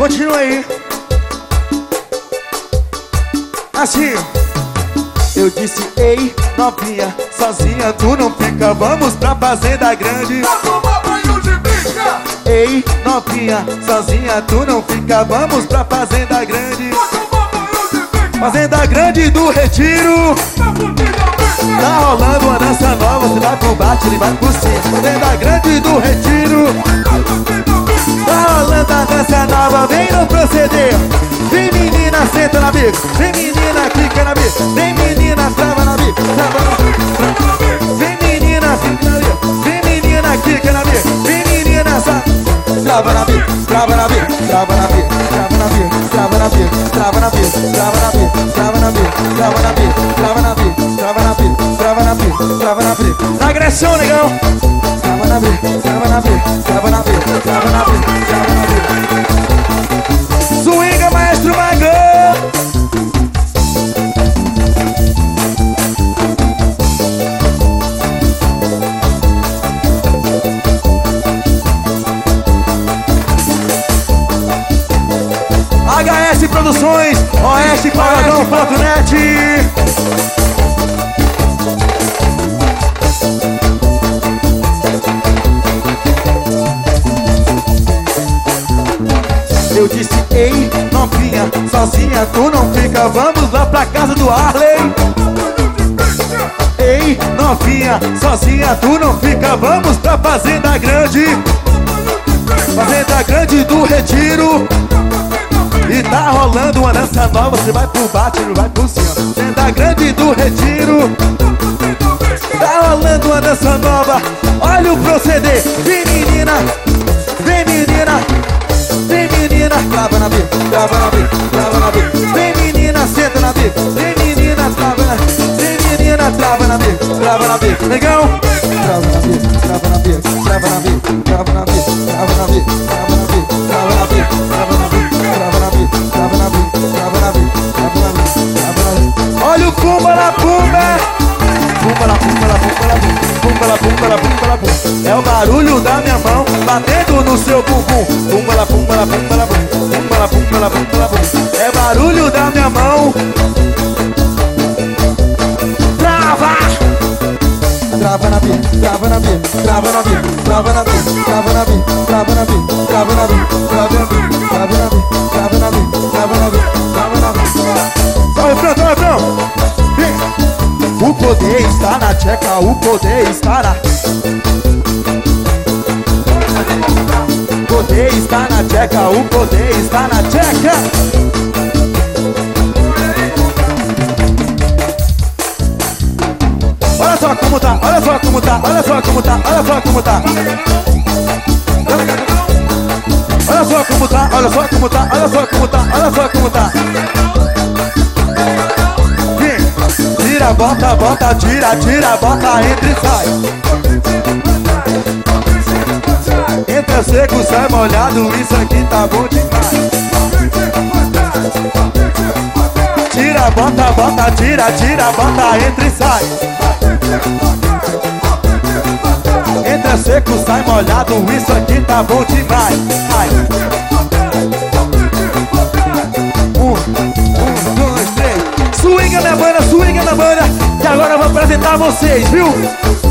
Continua aí. Assim. Eu disse, ei, novinha, sozinha tu não fica. Vamos pra fazenda grande. Pra tomar banho de bicha. Ei, novinha, sozinha tu não fica. Vamos pra fazenda grande. Pra tomar banho de bicha. Fazenda grande do Retiro. Tá rolando uma dança nova. Você vai pro bate, ele vai pro cima. Fazenda grande do Retiro. Tá rolando a dança nova. Vem no proceder. Vem menina, senta na bica. Vem menina, quica na bica. Vem menina, trava na bica. Trava na bica. Vem menina, fica na bica. Vem menina, quica na bica. Vem menina, trava na bica. Trava na bica. Trava na bica. Trava na bica. Trava na bica. Trava na bica. Trava na bica. Trava na bica. Trava na bica. Trava na bica. Trava na bica. Trava na bica. Trava na bica. Na agressão, negão. Trava na bica. Trava na bica. Trava na bica. Trava na bica. Trava na bica. Swinga, maestro Magão. HS Produções, oesteparadão.net. Eu disse, ei, novinha, sozinha tu não fica. Vamos lá pra casa do Arley. Ei, novinha, sozinha tu não fica. Vamos pra fazenda grande. Fazenda grande do Retiro. E tá rolando uma dança nova. Você vai pro bate, ele vai pro cima. Fazenda grande do Retiro. Tá rolando uma dança nova. Olha o proceder. Vem menina, vem menina. Vem menina, trava na bica, trava na bica, trava na bica. Vem menina, senta na bica. Vem menina, trava na bica. Vem menina, trava na bica, trava na bica. Negão, trava na bica, trava na bica, trava na bica, trava na bica, trava na bica, trava na bica, trava na bica, trava na bica, trava na bica, trava na bica, trava na bica, trava na bica, trava na bica. Olha o pumba la pumba. Pumba la pumba la pumba la pumba. Pumba la pumba la pumba la pumba. É o barulho da minha mão batendo no seu bumbum. Pumba la pumba la pumba la pumba. Pumba la pumba la pumba la pumba. É barulho da minha mão. Trava! Trava na bica, trava na bica, trava na bica, trava na bica, trava na bica, trava na bica, trava na bica, trava na bica, trava na bica, trava na bica, trava na bica, trava na bica. Só refrão, só refrão. O poder está na tcheca, o poder está na... O poder está na tcheca, o poder está na tcheca. Olha só como tá, olha só como tá, olha só como tá, olha só como tá. Olha só como tá, olha só como tá, olha só como tá, olha só como tá. Tira, bota, bota, tira, tira, bota, entra e sai. Entra seco, sai molhado, isso aqui tá bom demais. Tira, bota, bota, tira, tira, bota, entra e sai. Entra seco, sai molhado, isso aqui tá bom demais. Ai. 1, 2, 3. Swinga na banda, que agora eu vou apresentar vocês, viu?